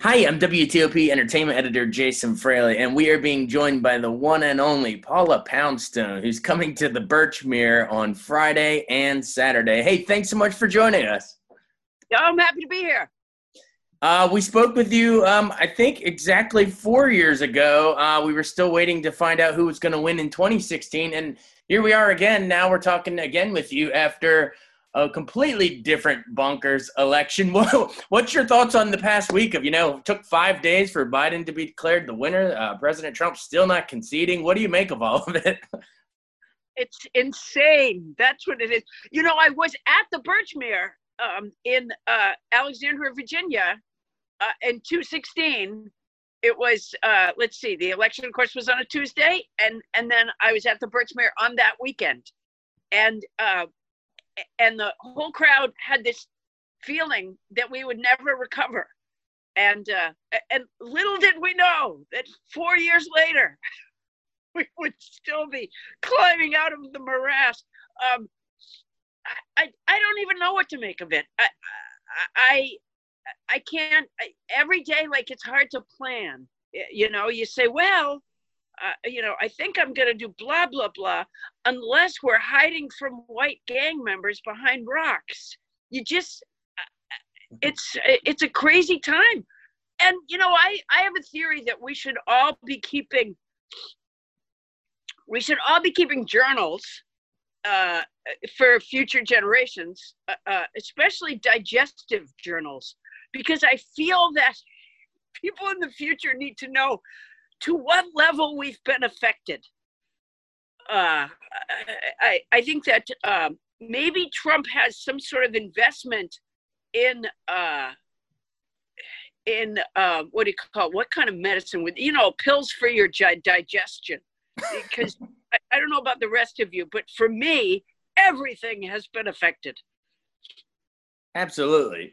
Hi, I'm WTOP Entertainment Editor Jason Fraley, and we are being joined by the one and only Paula Poundstone, who's coming to the Birchmere on Friday and Saturday. Hey, thanks so much for joining us. Yeah, I'm happy to be here. We spoke with you, I think, exactly 4 years ago. We were still waiting to find out who was going to win in 2016, and here we are again. Now we're talking again with you after a completely different bonkers election. What's your thoughts on the past week of, it took 5 days for Biden to be declared the winner. President Trump still not conceding. What do you make of all of it? It's insane. That's what it is. I was at the Birchmere in Alexandria, Virginia in 2016. It was, the election, of course, was on a Tuesday. And then I was at the Birchmere on that weekend. And the whole crowd had this feeling that we would never recover. And little did we know that 4 years later, we would still be climbing out of the morass. I don't even know what to make of it. I can't, every day, like, it's hard to plan. You say, well, I think I'm going to do blah, blah, blah, unless we're hiding from white gang members behind rocks. It's a crazy time. And, I have a theory that we should all be keeping journals for future generations, especially digestive journals, because I feel that people in the future need to know to what level we've been affected. I think that maybe Trump has some sort of investment in what kind of medicine with, pills for your digestion. Because I don't know about the rest of you, but for me, everything has been affected. Absolutely.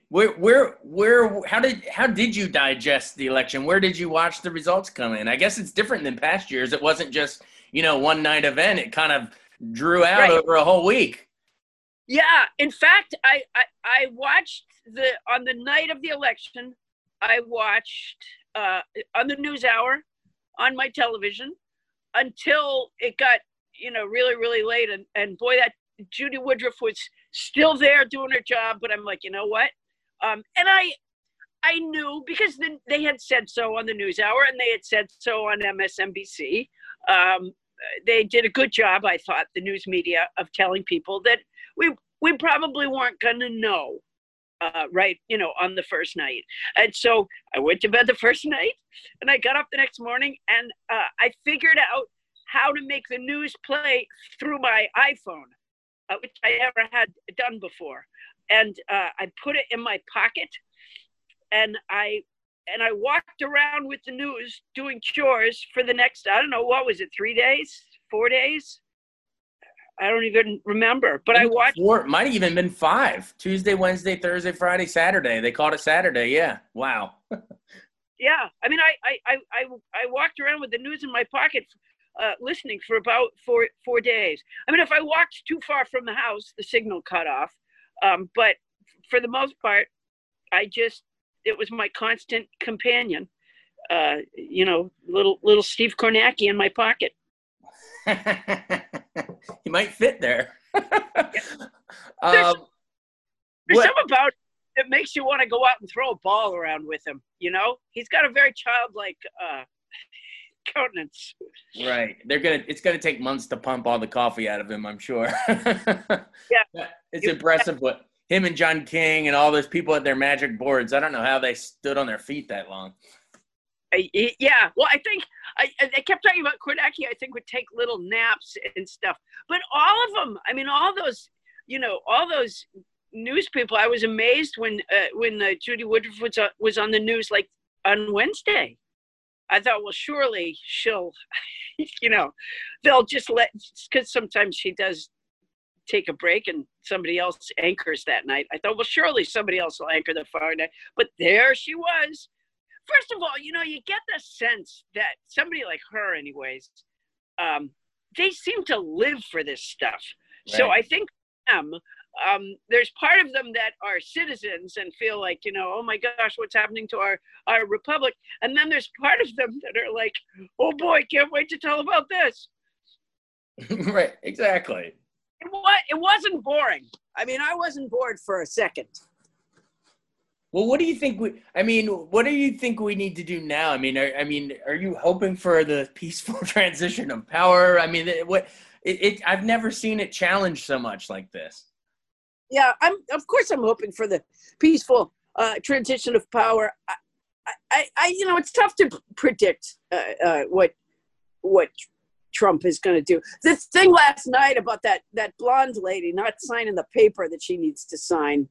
How did you digest the election? Where did you watch the results come in? I guess it's different than past years. It wasn't just, one night event. It kind of drew out over a whole week. Yeah. In fact, I watched on the night of the election, I watched on the NewsHour on my television until it got, really, really late. And boy, that Judy Woodruff was still there doing her job, but I'm like, you know what? And I knew, because they had said so on the NewsHour and they had said so on MSNBC. They did a good job, I thought, the news media, of telling people that we probably weren't going to know, on the first night. And so I went to bed the first night and I got up the next morning and I figured out how to make the news play through my iPhone, which I never had done before. And I put it in my pocket and I walked around with the news doing chores for the next, I don't know, what was it, 3 days, 4 days? I don't even remember, but I watched. Might have even been 5. Tuesday, Wednesday, Thursday, Friday, Saturday. They called it Saturday. Yeah. Wow. Yeah. I mean, I walked around with the news in my pocket, listening for about 4 days. I mean, if I walked too far from the house, the signal cut off. But for the most part, it was my constant companion, little Steve Kornacki in my pocket. He might fit there. There's something about it that makes you want to go out and throw a ball around with him. He's got a very childlike countenance. Right. It's gonna take months to pump all the coffee out of him, I'm sure. Yeah. It's impressive what him and John King and all those people at their magic boards. I don't know how they stood on their feet that long. Yeah. Well, I think I kept talking about Kornacki, I think, would take little naps and stuff. But all of them, I mean, all those news people, I was amazed when Judy Woodruff was on the news, like, on Wednesday. I thought, well, surely she'll, they'll just because sometimes she does take a break and somebody else anchors that night. I thought, well, surely somebody else will anchor the far night. But there she was. First of all, you get the sense that somebody like her, anyways, they seem to live for this stuff. Right. So I think there's part of them that are citizens and feel like, oh my gosh, what's happening to our republic? And then there's part of them that are like, oh boy, can't wait to tell about this. Right, exactly. It wasn't boring. I mean, I wasn't bored for a second. Well, what do you think what do you think we need to do now? Are you hoping for the peaceful transition of power? I mean, I've never seen it challenged so much like this. Yeah, of course I'm hoping for the peaceful transition of power. It's tough to predict what Trump is going to do. This thing last night about that blonde lady not signing the paper that she needs to sign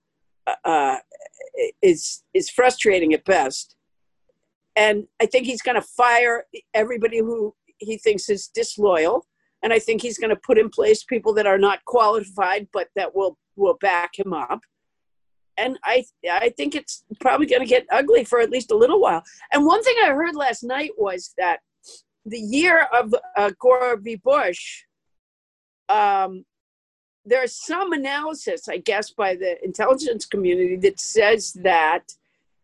is frustrating at best. And I think he's going to fire everybody who he thinks is disloyal. And I think he's going to put in place people that are not qualified, but that will back him up. And I think it's probably going to get ugly for at least a little while. And one thing I heard last night was that the year of Gore v. Bush, there's some analysis, I guess, by the intelligence community that says that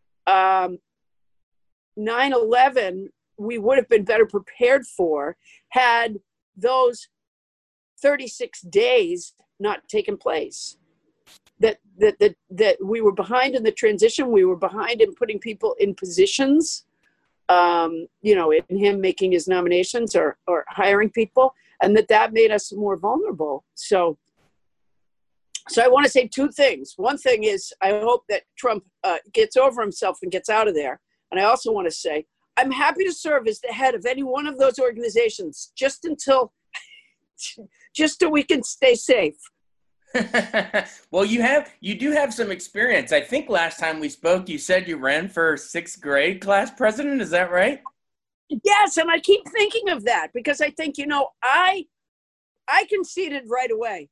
9/11 we would have been better prepared for had those 36 days not taken place. That we were behind in the transition. We were behind in putting people in positions, in him making his nominations or hiring people, and that made us more vulnerable. So I want to say two things. One thing is I hope that Trump gets over himself and gets out of there. And I also want to say I'm happy to serve as the head of any one of those organizations just till we can stay safe. Well, you do have some experience. I think last time we spoke, you said you ran for 6th grade class president. Is that right? Yes, and I keep thinking of that because I think, I conceded right away.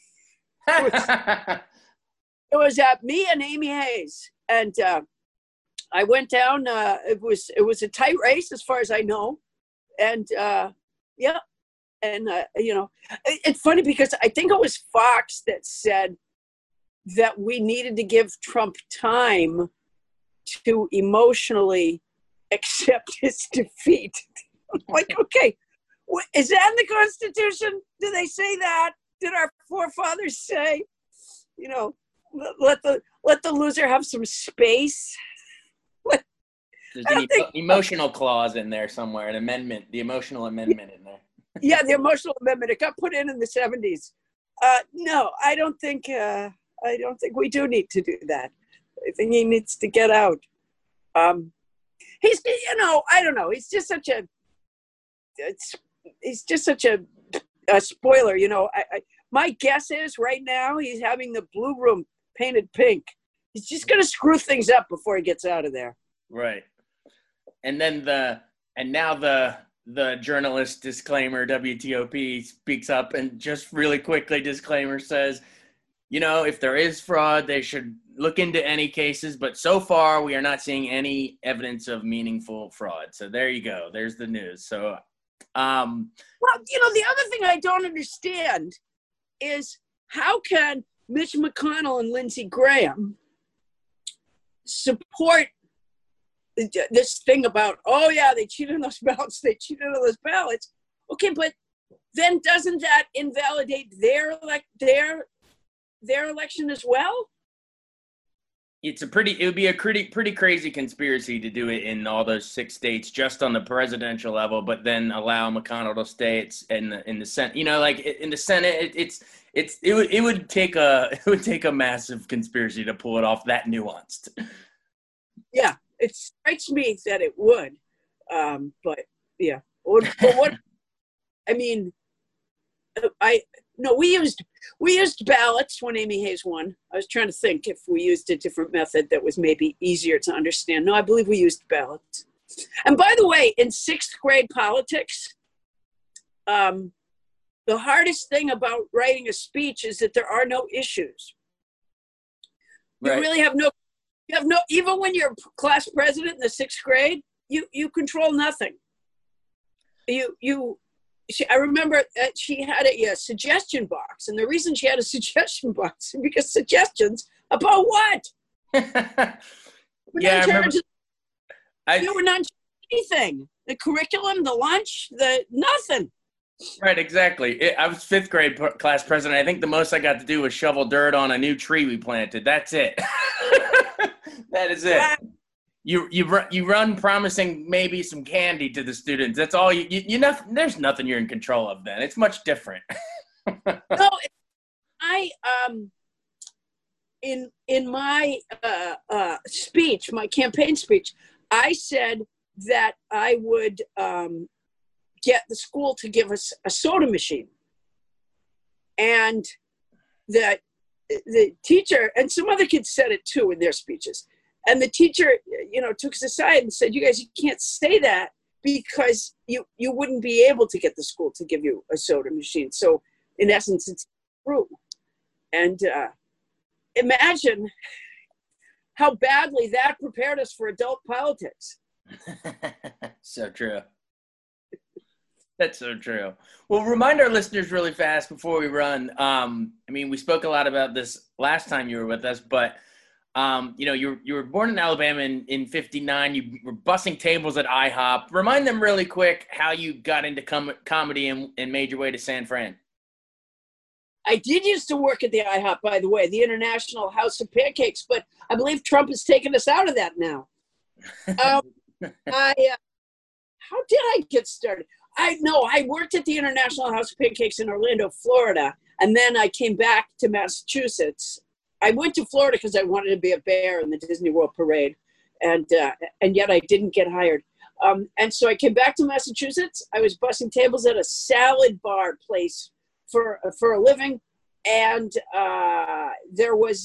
It was me and Amy Hayes, and I went down. It was a tight race as far as I know, and yeah. And, it's funny because I think it was Fox that said that we needed to give Trump time to emotionally accept his defeat. I'm like, okay, is that in the Constitution? Do they say that? Did our forefathers say, let the loser have some space? There's an emotional clause in there somewhere, an amendment, the emotional amendment in there. Yeah, the emotional amendment. It got put in the 70s. No, I don't think we do need to do that. I think he needs to get out. He's, I don't know. He's just such a spoiler. My guess is right now he's having the blue room painted pink. He's just going to screw things up before he gets out of there. Right. And then now the journalist disclaimer, WTOP, speaks up and just really quickly disclaimer says, if there is fraud, they should look into any cases. But so far, we are not seeing any evidence of meaningful fraud. So there you go. There's the news. So, well, the other thing I don't understand is how can Mitch McConnell and Lindsey Graham support this thing about, oh yeah, they cheated on those ballots. Okay, but then doesn't that invalidate their election as well? It would be a pretty crazy conspiracy to do it in all those 6 states just on the presidential level, but then allow McConnell to stay in the Senate. In the Senate, it would take a massive conspiracy to pull it off that nuanced. Yeah. It strikes me that it would, but yeah. We used ballots when Amy Hayes won. I was trying to think if we used a different method that was maybe easier to understand. No, I believe we used ballots. And by the way, in 6th grade politics, the hardest thing about writing a speech is that there are no issues. You really have no. You have no, even when you're class president in the 6th grade, you control nothing. You I remember that she had a suggestion box, and the reason she had a suggestion box is because suggestions about what? Yeah, I remember. You were not anything. The curriculum, the lunch, the nothing. Right, exactly. I was fifth grade class president. I think the most I got to do was shovel dirt on a new tree we planted. That's it. That is it. Wow. You run promising maybe some candy to the students. That's all you know. There's nothing you're in control of then. It's much different. No, I in my speech, my campaign speech, I said that I would get the school to give us a soda machine, and that the teacher and some other kids said it too in their speeches. And the teacher, took us aside and said, "You guys, you can't say that because you wouldn't be able to get the school to give you a soda machine. So in essence, it's true." And imagine how badly that prepared us for adult politics. So true. That's so true. Well, remind our listeners really fast before we run. We spoke a lot about this last time you were with us, but you were born in Alabama in 59. You were bussing tables at IHOP. Remind them really quick how you got into comedy and made your way to San Fran. I did used to work at the IHOP, by the way, the International House of Pancakes, but I believe Trump has taken us out of that now. How did I get started? I worked at the International House of Pancakes in Orlando, Florida, and then I came back to Massachusetts. I went to Florida because I wanted to be a bear in the Disney World Parade, and yet I didn't get hired. And so I came back to Massachusetts. I was bussing tables at a salad bar place for a living, and there was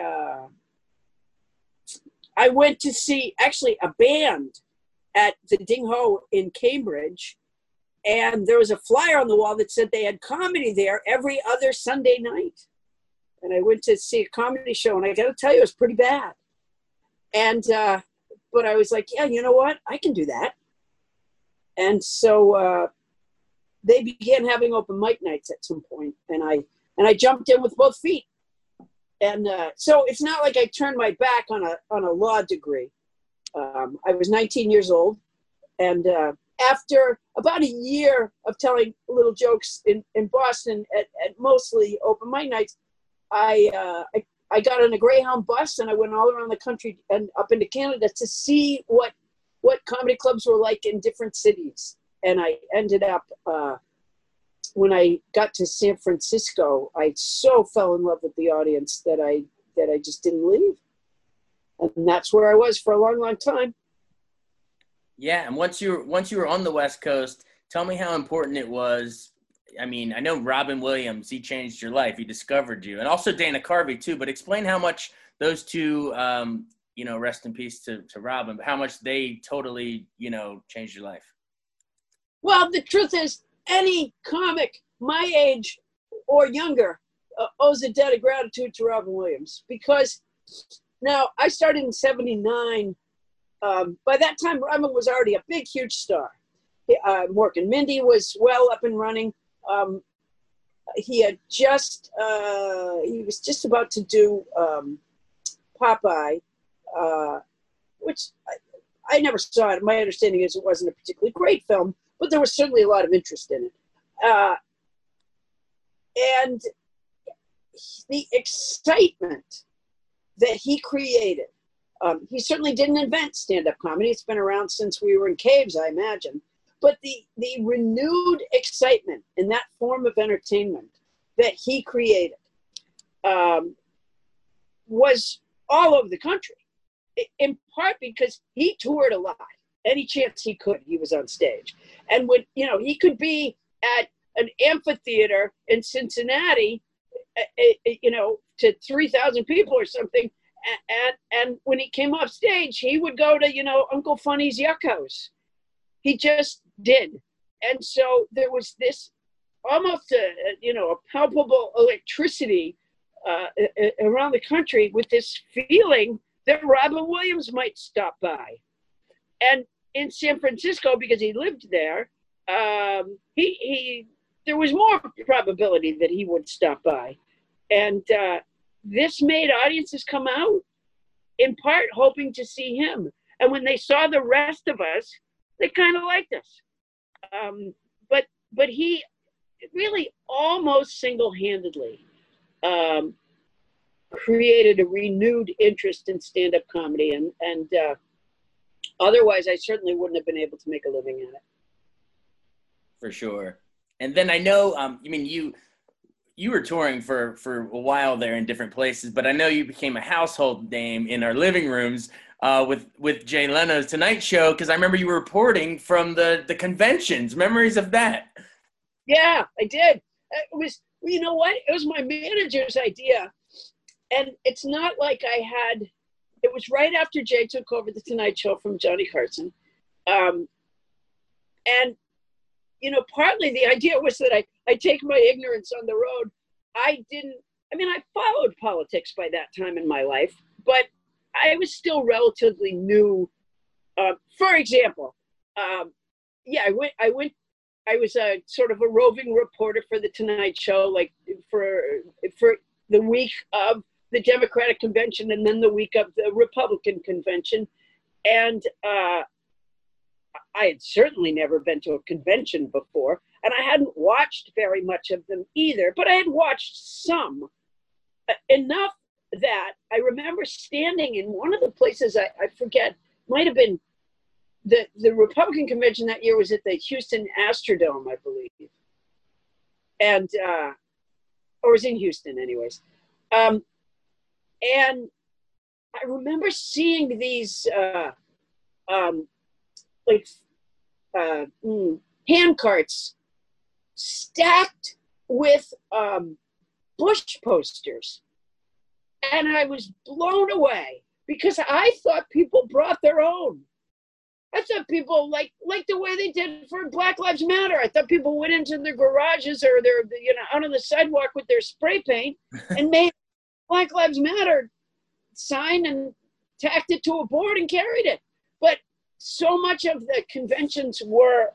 I went to see actually a band at the Ding Ho in Cambridge, and there was a flyer on the wall that said they had comedy there every other Sunday night. And I went to see a comedy show, and I got to tell you, it was pretty bad. And but I was like, yeah, you know what? I can do that. And so they began having open mic nights at some point, and I jumped in with both feet. And so it's not like I turned my back on a law degree. I was 19 years old, and after about a year of telling little jokes in Boston at mostly open mic nights, I got on a Greyhound bus, and I went all around the country and up into Canada to see what comedy clubs were like in different cities. And I ended up, when I got to San Francisco, I so fell in love with the audience that I just didn't leave. And that's where I was for a long, long time. Yeah, and once you were on the West Coast, tell me how important it was. I know Robin Williams, he changed your life. He discovered you. And also Dana Carvey, too. But explain how much those two, rest in peace to Robin, but how much they totally, changed your life. Well, the truth is, any comic my age or younger owes a debt of gratitude to Robin Williams. Because now, I started in 79. By that time, Robin was already a big, huge star. Mork and Mindy was well up and running. He was just about to do Popeye, which I never saw it. My understanding is it wasn't a particularly great film, but there was certainly a lot of interest in it. And the excitement that he created, he certainly didn't invent stand-up comedy. It's been around since we were in caves, I imagine. But the renewed excitement in that form of entertainment that he created was all over the country, in part because he toured a lot. Any chance he could, he was on stage. And when, he could be at an amphitheater in Cincinnati, to 3,000 people or something. And when he came off stage, he would go to, Uncle Funny's Yuck House. He just did. And so there was this almost a palpable electricity around the country with this feeling that Robin Williams might stop by. And in San Francisco, because he lived there, there was more probability that he would stop by, and this made audiences come out in part hoping to see him. And when they saw the rest of us, they kind of liked us. But he really almost single-handedly created a renewed interest in stand-up comedy, and otherwise I certainly wouldn't have been able to make a living at it. For sure. And then I know, you were touring for a while there in different places, but I know you became a household name in our living rooms with Jay Leno's Tonight Show, because I remember you were reporting from the conventions. Memories of that? Yeah, I did. It was, you know what? It was my manager's idea. And it's not like it was right after Jay took over the Tonight Show from Johnny Carson. And, partly the idea was that I take my ignorance on the road. I followed politics by that time in my life, but I was still relatively new. For example, I was a sort of a roving reporter for the Tonight Show, like for the week of the Democratic convention and then the week of the Republican convention. And I had certainly never been to a convention before, and I hadn't watched very much of them either, but I had watched some, enough that I remember standing in one of the places, I forget, might have been the Republican convention that year was at the Houston Astrodome, I believe. And, or it was in Houston anyways. And I remember seeing these, hand carts stacked with Bush posters. And I was blown away because I thought people brought their own. I thought people like the way they did for Black Lives Matter. I thought people went into their garages or their, out on the sidewalk with their spray paint and made Black Lives Matter sign and tacked it to a board and carried it. But so much of the conventions were,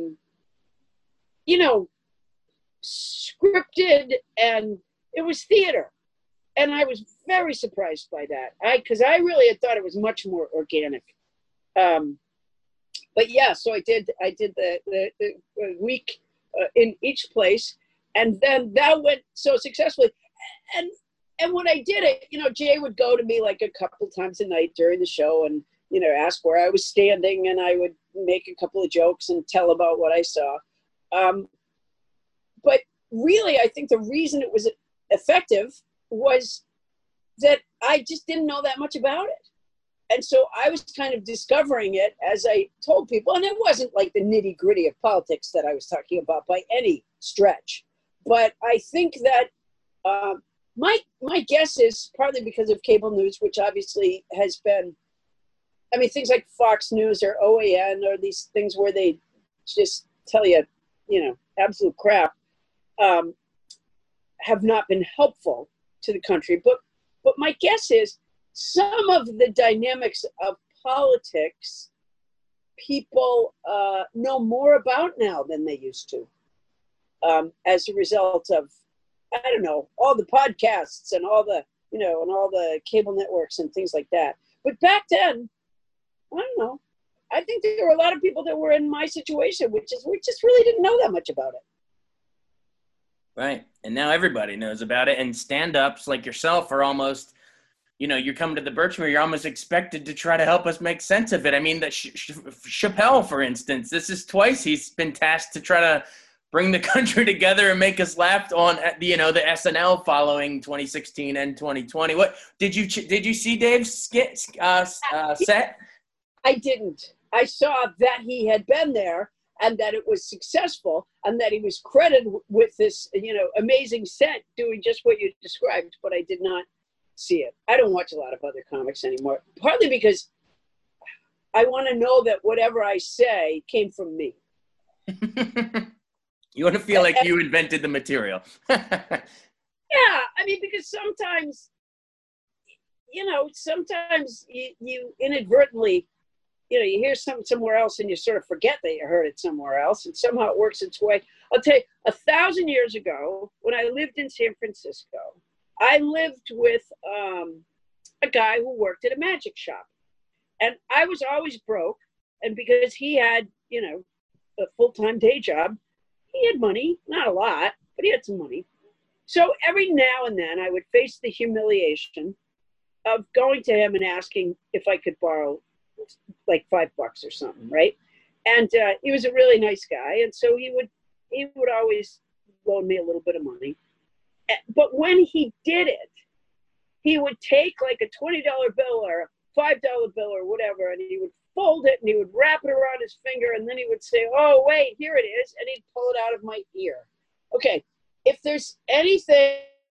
scripted, and it was theater. And I was very surprised by that. Because I really had thought it was much more organic. But yeah, so I did the week in each place, and then that went so successfully. And when I did it, Jay would go to me like a couple times a night during the show and, ask where I was standing, and I would make a couple of jokes and tell about what I saw. But really, I think the reason it was effective was that I just didn't know that much about it. And so I was kind of discovering it as I told people, and it wasn't like the nitty gritty of politics that I was talking about by any stretch. But I think that my guess is partly because of cable news, which obviously has been, things like Fox News or OAN or these things where they just tell you, absolute crap, have not been helpful to the country. But my guess is some of the dynamics of politics people know more about now than they used to, as a result of, all the podcasts and all the, and all the cable networks and things like that. But back then, I don't know. I think there were a lot of people that were in my situation, which is we just really didn't know that much about it. Right. And now everybody knows about it. And stand-ups like yourself are almost, you're coming to the Birchmere, you're almost expected to try to help us make sense of it. I mean, that Chappelle, for instance, this is twice he's been tasked to try to bring the country together and make us laugh on, the SNL following 2016 and 2020. What did you see Dave's skit set? I didn't. I saw that he had been there and that it was successful and that he was credited with this, amazing set doing just what you described, but I did not see it. I don't watch a lot of other comics anymore, partly because I want to know that whatever I say came from me. You want to feel like you invented the material. Yeah, because sometimes, sometimes you inadvertently, you hear something somewhere else and you sort of forget that you heard it somewhere else, and somehow it works its way. I'll tell you, 1,000 years ago, when I lived in San Francisco, I lived with a guy who worked at a magic shop. And I was always broke. And because he had, a full-time day job, he had money, not a lot, but he had some money. So every now and then I would face the humiliation of going to him and asking if I could borrow like $5 or something, right? And he was a really nice guy. And so he would always loan me a little bit of money. But when he did it, he would take like a $20 bill or a $5 bill or whatever, and he would fold it and he would wrap it around his finger, and then he would say, "Oh, wait, here it is," and he'd pull it out of my ear. Okay, if there's anything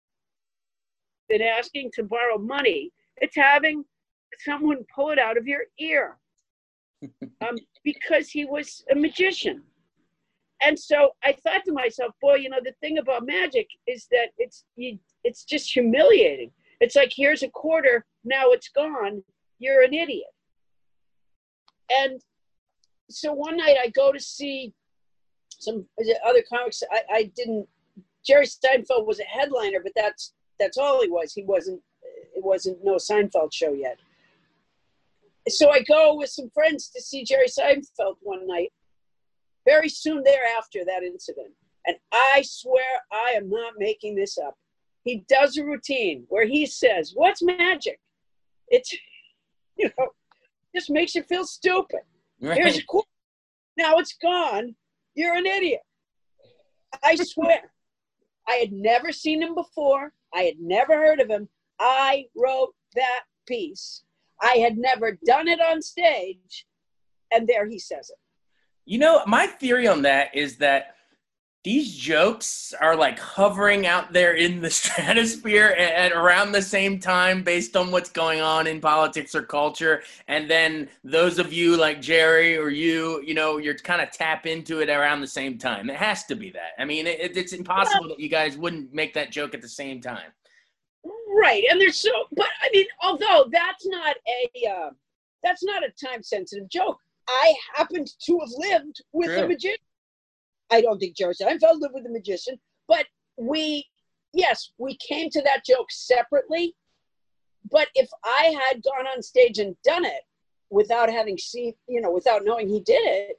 in asking to borrow money, it's having someone pull it out of your ear, because he was a magician. And so I thought to myself, boy, the thing about magic is that it's just humiliating. It's like, here's a quarter, now it's gone, you're an idiot. And so one night I go to see some other comics. I didn't, Jerry Seinfeld was a headliner, but that's all he was. It wasn't no Seinfeld show yet. So I go with some friends to see Jerry Seinfeld one night, very soon thereafter that incident. And I swear I am not making this up. He does a routine where he says, "What's magic?" It's, just makes you feel stupid. Right. Here's a quarter. Now it's gone. You're an idiot. I swear. I had never seen him before. I had never heard of him. I wrote that piece. I had never done it on stage. And there he says it. My theory on that is that these jokes are like hovering out there in the stratosphere at around the same time based on what's going on in politics or culture. And then those of you like Jerry or you're kind of tap into it around the same time. It has to be that. I mean, it's impossible that you guys wouldn't make that joke at the same time. Right. And but I mean, although that's not a time sensitive joke. I happened to have lived with a magician. I don't think Jerry Seinfeld lived with a magician, but we came to that joke separately. But if I had gone on stage and done it without having seen, without knowing he did it,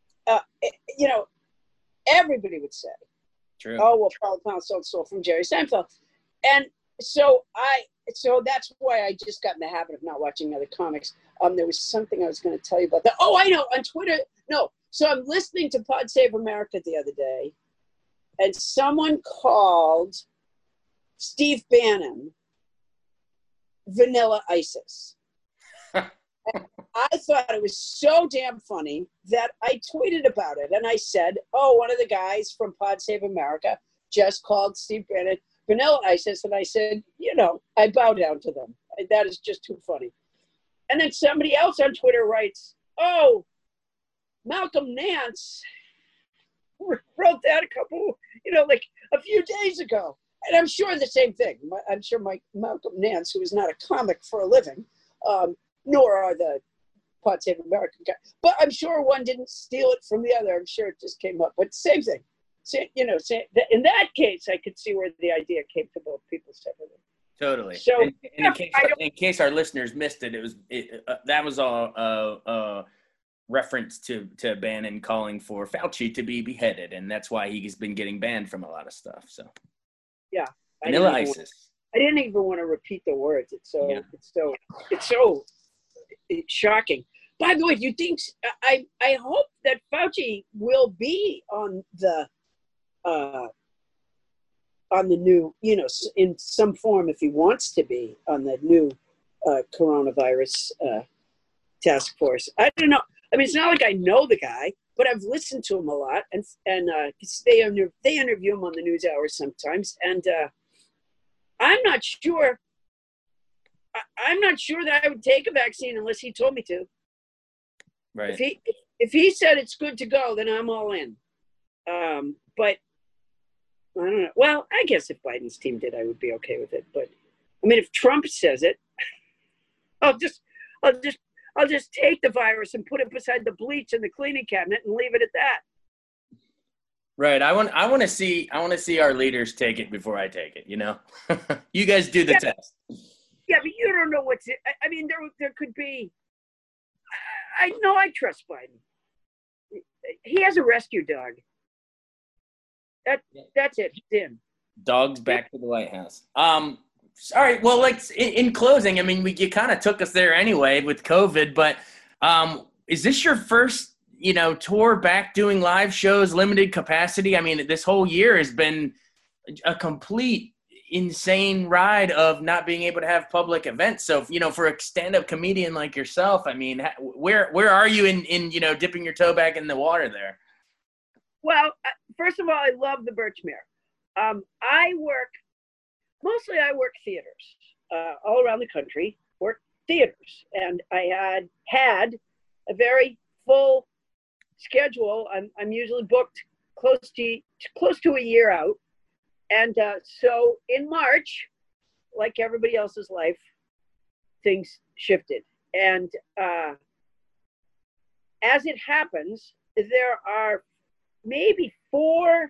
everybody would say, "True. Oh, well, Paul Poundstone stole from Jerry Seinfeld." And so that's why I just got in the habit of not watching other comics. There was something I was going to tell you about that. Oh, I know, on Twitter. No. So I'm listening to Pod Save America the other day, and someone called Steve Bannon Vanilla Isis. I thought it was so damn funny that I tweeted about it. And I said, "Oh, one of the guys from Pod Save America just called Steve Bannon Vanilla Isis." And I said, I bow down to them. That is just too funny. And then somebody else on Twitter writes, "Oh, Malcolm Nance wrote that like a few days ago." And I'm sure the same thing. I'm sure Malcolm Nance, who is not a comic for a living, nor are the Pod Save America guys, but I'm sure one didn't steal it from the other. I'm sure it just came up. But same thing. In that case, I could see where the idea came to both people separately. Totally. So, in case our listeners missed it, that was all reference to Bannon calling for Fauci to be beheaded, and that's why he's been getting banned from a lot of stuff. So yeah, Vanilla Isis. I didn't even want to repeat the words. It's so shocking. By the way, do you think I hope that Fauci will be on the new, in some form, if he wants to be on the new coronavirus task force. I don't know. I mean, it's not like I know the guy, but I've listened to him a lot, and they interview him on the NewsHour sometimes, and I'm not sure. I'm not sure that I would take a vaccine unless he told me to. Right. If he said it's good to go, then I'm all in. But I don't know. Well, I guess if Biden's team did, I would be okay with it. But I mean, if Trump says it, I'll just take the virus and put it beside the bleach in the cleaning cabinet and leave it at that. Right. I want to see our leaders take it before I take it, you know. You guys do the test. Yeah, but you don't know what's it. I mean, there could be. I know I trust Biden. He has a rescue dog. That's it. He's in. Dogs back to the White House. All right. Well, like in closing, I mean, you kind of took us there anyway with COVID, but is this your first, tour back doing live shows, limited capacity? I mean, this whole year has been a complete insane ride of not being able to have public events. So, for a stand-up comedian like yourself, I mean, where are you in dipping your toe back in the water there? Well, first of all, I love the Birchmere. I work theaters all around the country, work theaters. And I had a very full schedule. I'm usually booked close to a year out. And so in March, like everybody else's life, things shifted. And as it happens, there are maybe four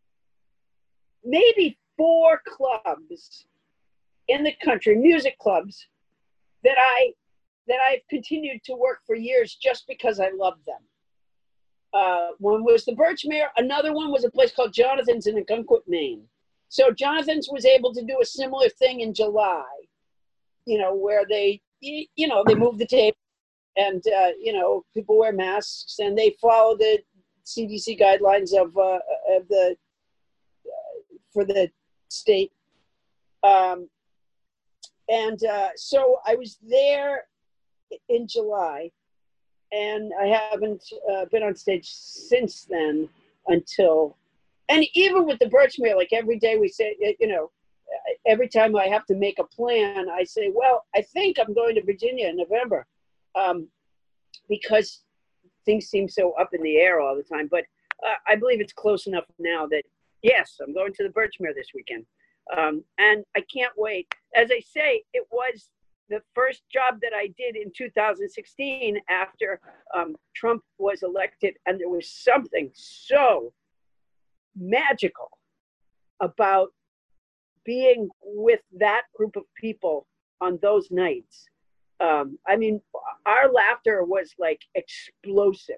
clubs in the country, music clubs, that I've continued to work for years just because I love them. One was the Birchmere. Another one was a place called Jonathan's in Ogunquit, Maine. So Jonathan's was able to do a similar thing in July, where they move the table and, people wear masks and they follow the CDC guidelines for the state. So I was there in July, and I haven't been on stage since then and even with the Birchmere, like every day we say, every time I have to make a plan, I say, well, I think I'm going to Virginia in November, because things seem so up in the air all the time. But I believe it's close enough now that, yes, I'm going to the Birchmere this weekend. And I can't wait. As I say, it was the first job that I did in 2016 after Trump was elected. And there was something so magical about being with that group of people on those nights. I mean, our laughter was like explosive.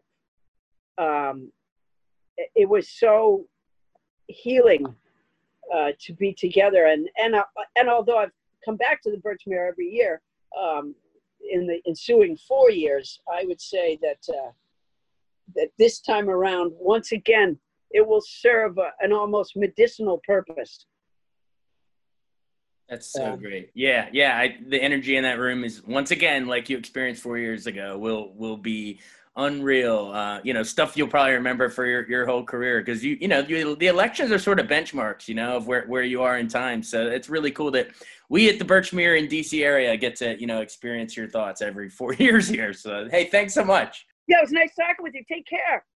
It was so healing to be together. And although I've come back to the Birchmere every year, in the ensuing 4 years, I would say that this time around, once again, it will serve an almost medicinal purpose. That's so great. Yeah. The energy in that room is, once again, like you experienced 4 years ago, will be unreal. Stuff you'll probably remember for your whole career, because the elections are sort of benchmarks, of where you are in time. So it's really cool that we at the Birchmere in DC area get to experience your thoughts every 4 years here. So hey, thanks so much. Yeah, it was nice talking with you. Take care.